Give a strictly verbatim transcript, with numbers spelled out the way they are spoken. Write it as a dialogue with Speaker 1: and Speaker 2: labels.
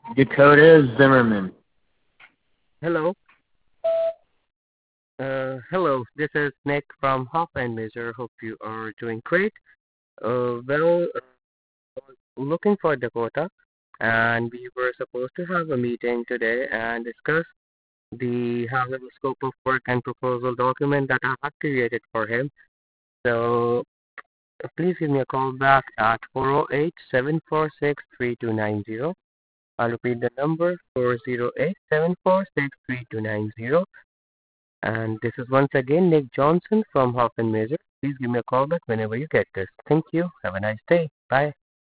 Speaker 1: Dakota Zimmerman.
Speaker 2: Hello. Uh, hello, this is Nick from Hop and Measure. Hope you are doing great. Uh, well, uh, looking for Dakota, and we were supposed to have a meeting today and discuss the high-level scope of work and proposal document that I have created for him. So uh, please give me a call back at four oh eight, seven four six, three two nine zero. I'll repeat the number four oh eight, seven four six, three two nine zero. And this is once again Nick Johnson from Hoff and Measure. Please give me a call back whenever you get this. Thank you. Have a nice day. Bye.